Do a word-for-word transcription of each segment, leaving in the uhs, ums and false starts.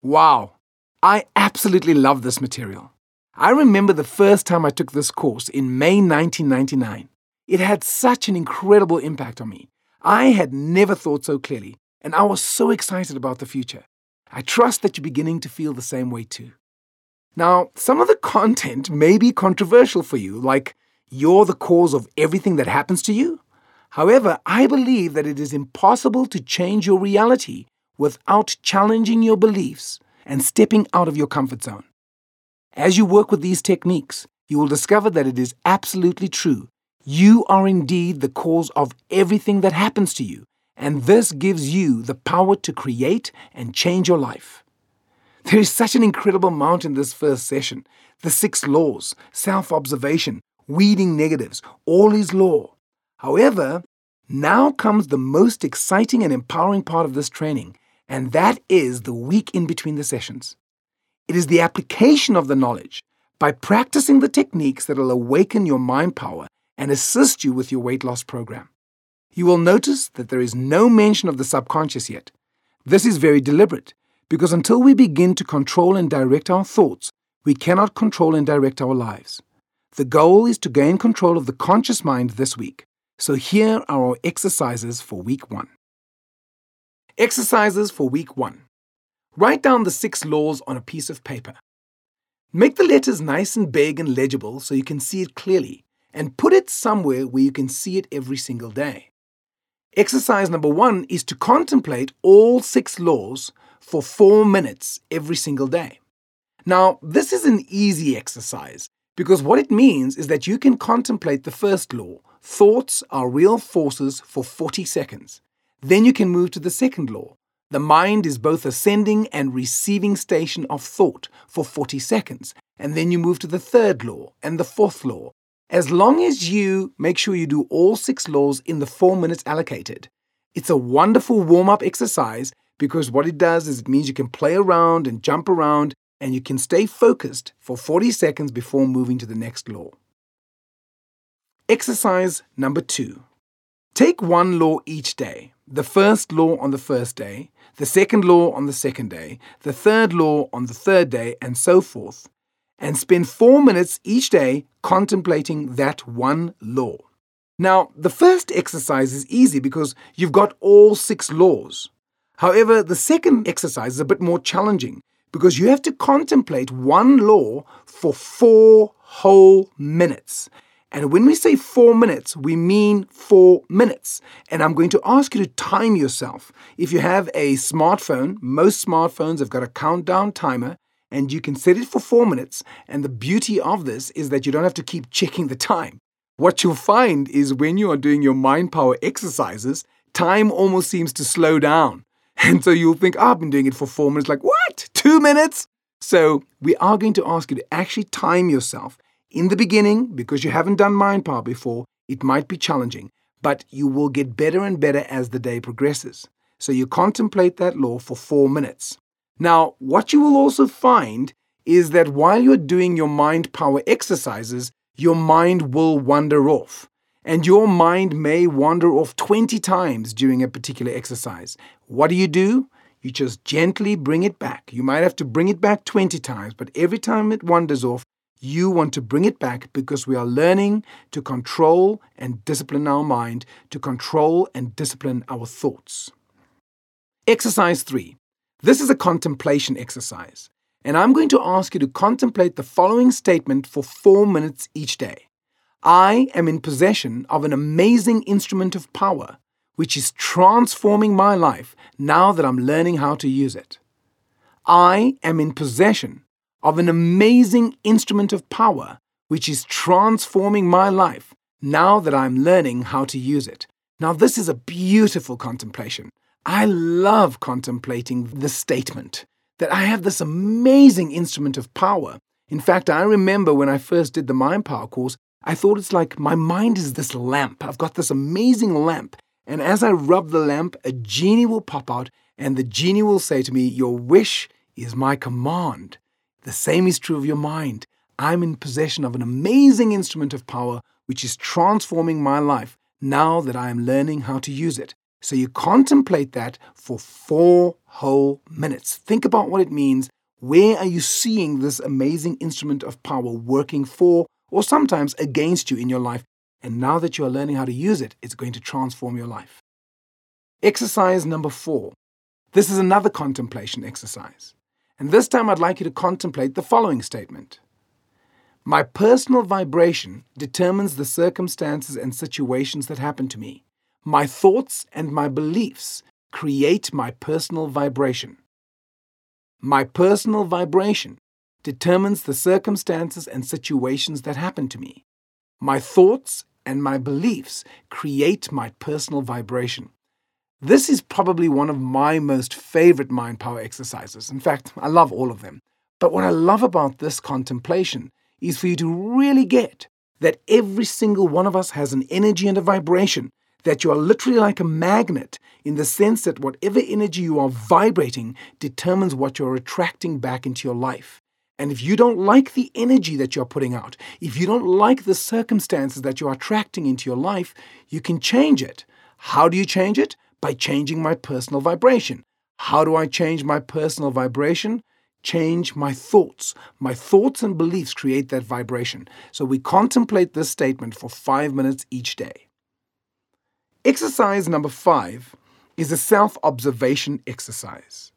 Wow, I absolutely love this material. I remember the first time I took this course in May nineteen ninety-nine. It had such an incredible impact on me. I had never thought so clearly, and I was so excited about the future. I trust that you're beginning to feel the same way too. Now, some of the content may be controversial for you, like you're the cause of everything that happens to you. However, I believe that it is impossible to change your reality without challenging your beliefs and stepping out of your comfort zone. As you work with these techniques, you will discover that it is absolutely true. You are indeed the cause of everything that happens to you, and this gives you the power to create and change your life. There is such an incredible amount in this first session. The six laws, self-observation, weeding negatives, all is law. However, now comes the most exciting and empowering part of this training, and that is the week in between the sessions. It is the application of the knowledge by practicing the techniques that will awaken your mind power and assist you with your weight loss program. You will notice that there is no mention of the subconscious yet. This is very deliberate, because until we begin to control and direct our thoughts, we cannot control and direct our lives. The goal is to gain control of the conscious mind this week. So here are our exercises for week one. Exercises for week one. Write down the six laws on a piece of paper. Make the letters nice and big and legible so you can see it clearly, and put it somewhere where you can see it every single day. Exercise number one is to contemplate all six laws for four minutes every single day. Now, this is an easy exercise because what it means is that you can contemplate the first law, thoughts are real forces, for forty seconds. Then you can move to the second law. The mind is both a sending and receiving station of thought for forty seconds. And then you move to the third law and the fourth law. As long as you make sure you do all six laws in the four minutes allocated. It's a wonderful warm-up exercise because what it does is it means you can play around and jump around and you can stay focused for forty seconds before moving to the next law. Exercise number two. Take one law each day. The first law on the first day, the second law on the second day, the third law on the third day, and so forth, and spend four minutes each day contemplating that one law. Now, the first exercise is easy because you've got all six laws. However, the second exercise is a bit more challenging because you have to contemplate one law for four whole minutes. And when we say four minutes, we mean four minutes. And I'm going to ask you to time yourself. If you have a smartphone, most smartphones have got a countdown timer, and you can set it for four minutes. And the beauty of this is that you don't have to keep checking the time. What you'll find is when you are doing your mind power exercises, time almost seems to slow down. And so you'll think, oh, I've been doing it for four minutes. Like, what? Two minutes? So we are going to ask you to actually time yourself. In the beginning, because you haven't done mind power before, it might be challenging, but you will get better and better as the day progresses. So you contemplate that law for four minutes. Now, what you will also find is that while you're doing your mind power exercises, your mind will wander off. And your mind may wander off twenty times during a particular exercise. What do you do? You just gently bring it back. You might have to bring it back twenty times, but every time it wanders off, you want to bring it back because we are learning to control and discipline our mind, to control and discipline our thoughts. Exercise three. This is a contemplation exercise, and I'm going to ask you to contemplate the following statement for four minutes each day. I am in possession of an amazing instrument of power, which is transforming my life now that I'm learning how to use it. I am in possession of an amazing instrument of power, which is transforming my life now that I'm learning how to use it. Now, this is a beautiful contemplation. I love contemplating the statement that I have this amazing instrument of power. In fact, I remember when I first did the Mind Power course, I thought it's like my mind is this lamp. I've got this amazing lamp. And as I rub the lamp, a genie will pop out and the genie will say to me, your wish is my command. The same is true of your mind. I'm in possession of an amazing instrument of power which is transforming my life now that I am learning how to use it. So you contemplate that for four whole minutes. Think about what it means. Where are you seeing this amazing instrument of power working for or sometimes against you in your life? And now that you are learning how to use it, it's going to transform your life. Exercise number four. This is another contemplation exercise. And this time I'd like you to contemplate the following statement. My personal vibration determines the circumstances and situations that happen to me. My thoughts and my beliefs create my personal vibration. My personal vibration determines the circumstances and situations that happen to me. My thoughts and my beliefs create my personal vibration. This is probably one of my most favorite mind power exercises. In fact, I love all of them. But what I love about this contemplation is for you to really get that every single one of us has an energy and a vibration, that you are literally like a magnet in the sense that whatever energy you are vibrating determines what you're attracting back into your life. And if you don't like the energy that you're putting out, if you don't like the circumstances that you're attracting into your life, you can change it. How do you change it? By changing my personal vibration. How do I change my personal vibration? Change my thoughts. My thoughts and beliefs create that vibration. So we contemplate this statement for five minutes each day. Exercise number five is a self-observation exercise.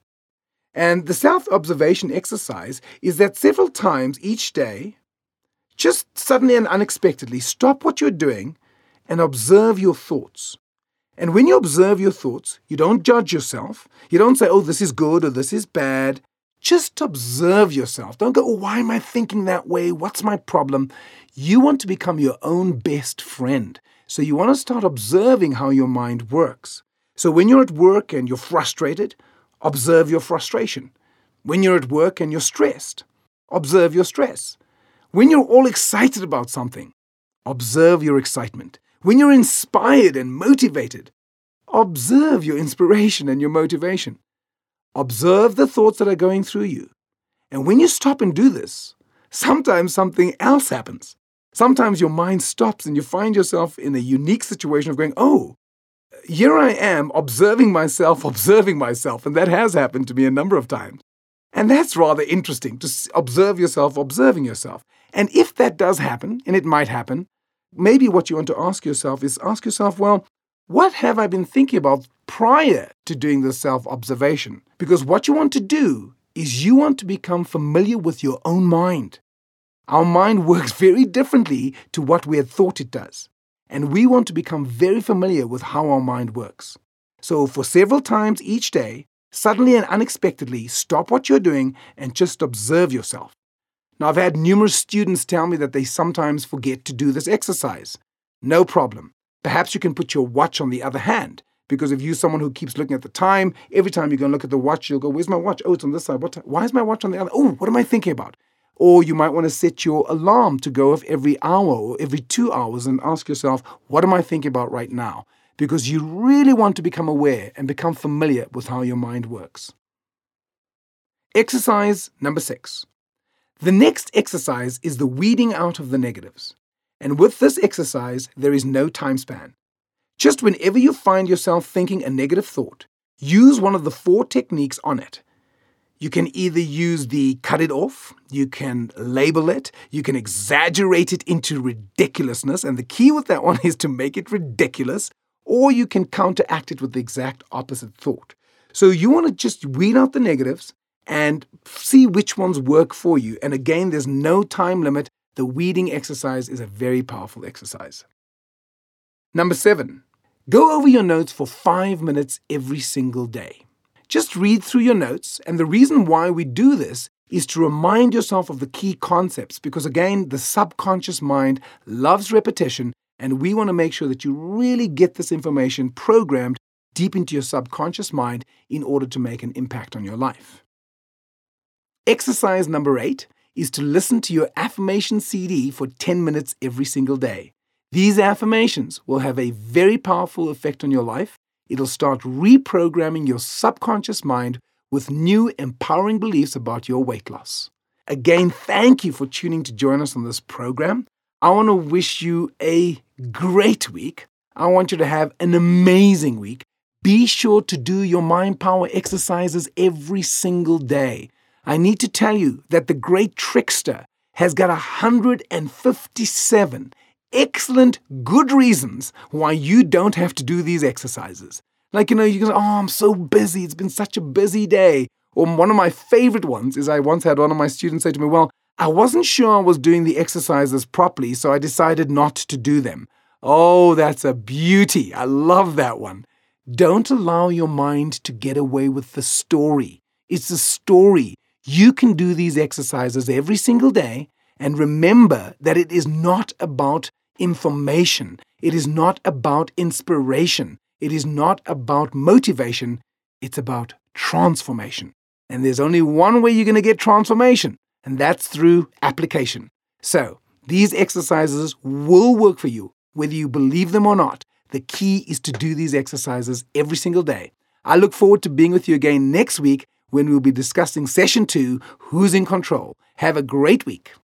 And the self-observation exercise is that several times each day, just suddenly and unexpectedly, stop what you're doing and observe your thoughts. And when you observe your thoughts, you don't judge yourself. You don't say, oh, this is good or this is bad. Just observe yourself. Don't go, oh, why am I thinking that way? What's my problem? You want to become your own best friend. So you want to start observing how your mind works. So when you're at work and you're frustrated, observe your frustration. When you're at work and you're stressed, observe your stress. When you're all excited about something, observe your excitement. When you're inspired and motivated, observe your inspiration and your motivation. Observe the thoughts that are going through you. And when you stop and do this, sometimes something else happens. Sometimes your mind stops and you find yourself in a unique situation of going, oh, here I am observing myself, observing myself. And that has happened to me a number of times. And that's rather interesting, to observe yourself, observing yourself. And if that does happen, and it might happen, maybe what you want to ask yourself is ask yourself, well, what have I been thinking about prior to doing this self-observation? Because what you want to do is you want to become familiar with your own mind. Our mind works very differently to what we had thought it does. And we want to become very familiar with how our mind works. So for several times each day, suddenly and unexpectedly, stop what you're doing and just observe yourself. Now, I've had numerous students tell me that they sometimes forget to do this exercise. No problem. Perhaps you can put your watch on the other hand, because if you're someone who keeps looking at the time, every time you're going to look at the watch, you'll go, where's my watch? Oh, it's on this side. What? Why is my watch on the other? Oh, what am I thinking about? Or you might want to set your alarm to go off every hour or every two hours and ask yourself, what am I thinking about right now? Because you really want to become aware and become familiar with how your mind works. Exercise number six. The next exercise is the weeding out of the negatives. And with this exercise, there is no time span. Just whenever you find yourself thinking a negative thought, use one of the four techniques on it. You can either use the cut it off, you can label it, you can exaggerate it into ridiculousness, and the key with that one is to make it ridiculous, or you can counteract it with the exact opposite thought. So you want to just weed out the negatives and see which ones work for you. And again, there's no time limit. The weeding exercise is a very powerful exercise. Number seven, go over your notes for five minutes every single day. Just read through your notes, and the reason why we do this is to remind yourself of the key concepts, because again, the subconscious mind loves repetition, and we want to make sure that you really get this information programmed deep into your subconscious mind in order to make an impact on your life. Exercise number eight is to listen to your affirmation C D for ten minutes every single day. These affirmations will have a very powerful effect on your life. It'll start reprogramming your subconscious mind with new empowering beliefs about your weight loss. Again, thank you for tuning to join us on this program. I want to wish you a great week. I want you to have an amazing week. Be sure to do your mind power exercises every single day. I need to tell you that the great trickster has got one hundred fifty-seven excellent, good reasons why you don't have to do these exercises. Like, you know, you can say, oh, I'm so busy. It's been such a busy day. Or one of my favorite ones is I once had one of my students say to me, well, I wasn't sure I was doing the exercises properly, so I decided not to do them. Oh, that's a beauty. I love that one. Don't allow your mind to get away with the story. It's a story. You can do these exercises every single day, and remember that it is not about information. It is not about inspiration. It is not about motivation. It's about transformation. And there's only one way you're going to get transformation, and that's through application. So these exercises will work for you, whether you believe them or not. The key is to do these exercises every single day. I look forward to being with you again next week when we'll be discussing session two, Who's in Control. Have a great week.